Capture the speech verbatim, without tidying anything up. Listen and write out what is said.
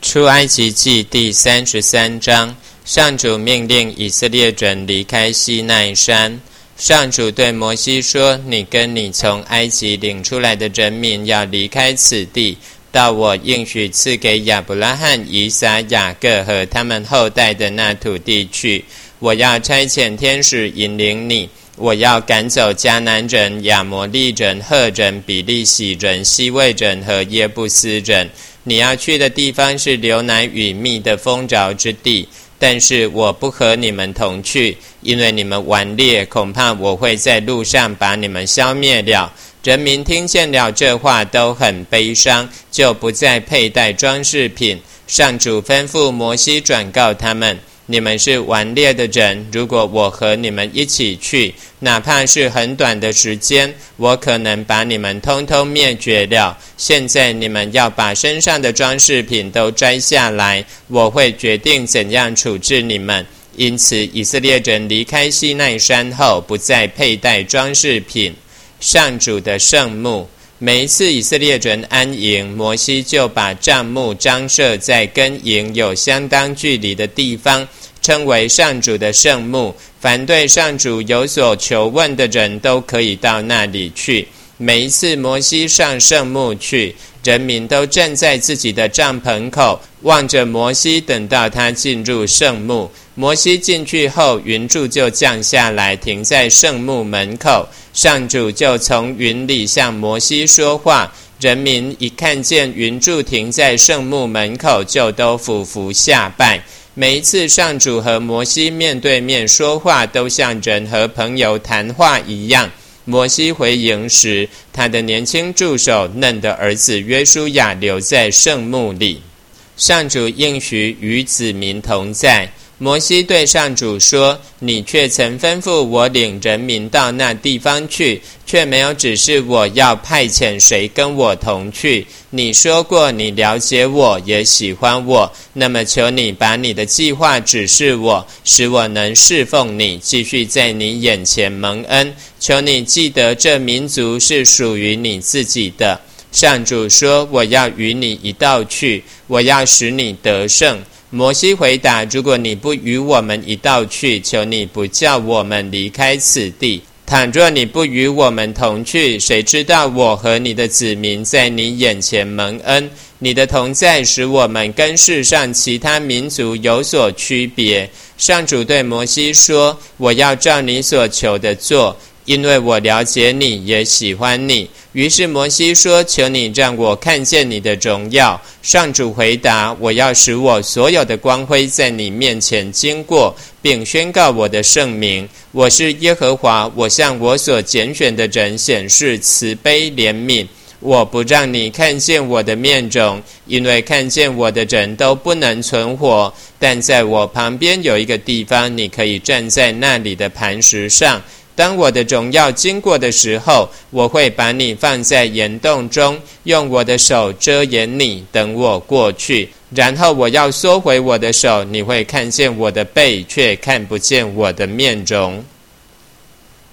出埃及记第三十三章，上主命令以色列人离开西奈山。上主对摩西说：你跟你从埃及领出来的人民要离开此地，到我应许赐给亚伯拉罕、以撒、雅各和他们后代的那土地去。我要差遣天使引领你，我要赶走迦南人、亚摩利人、赫人、比利洗人、西魏人和耶布斯人。你要去的地方是流奶与蜜的丰饶之地，但是我不和你们同去，因为你们顽劣，恐怕我会在路上把你们消灭了。人民听见了这话都很悲伤，就不再佩戴装饰品。上主吩咐摩西转告他们：你们是顽劣的人，如果我和你们一起去，哪怕是很短的时间，我可能把你们通通灭绝了。现在你们要把身上的装饰品都摘下来，我会决定怎样处置你们。因此以色列人离开西奈山后，不再佩戴装饰品。上主的圣幕。每一次以色列人安营，摩西就把帐幕张设在跟营有相当距离的地方，称为上主的圣幕。凡对上主有所求问的人都可以到那里去。每一次摩西上圣幕去，人民都站在自己的帐篷口，望着摩西，等到他进入圣幕。摩西进去后，云柱就降下来，停在圣幕门口。上主就从云里向摩西说话，人民一看见云柱停在圣幕门口，就都俯伏下拜。每一次上主和摩西面对面说话，都像人和朋友谈话一样。摩西回营时，他的年轻助手嫩的儿子约书亚留在圣幕里。上主应许与子民同在。摩西对上主说：你却曾吩咐我领人民到那地方去，却没有指示我要派遣谁跟我同去。你说过你了解我，也喜欢我，那么求你把你的计划指示我，使我能侍奉你，继续在你眼前蒙恩。求你记得这民族是属于你自己的。上主说：我要与你一道去，我要使你得胜。摩西回答：如果你不与我们一道去，求你不叫我们离开此地。倘若你不与我们同去，谁知道我和你的子民在你眼前蒙恩？你的同在使我们跟世上其他民族有所区别。上主对摩西说：我要照你所求的做，因为我了解你，也喜欢你。于是摩西说：求你让我看见你的荣耀。上主回答：我要使我所有的光辉在你面前经过，并宣告我的圣名。我是耶和华，我向我所拣选的人显示慈悲怜悯。我不让你看见我的面容，因为看见我的人都不能存活。但在我旁边有一个地方，你可以站在那里的磐石上。当我的荣耀经过的时候，我会把你放在岩洞中，用我的手遮掩你，等我过去。然后我要缩回我的手，你会看见我的背，却看不见我的面容。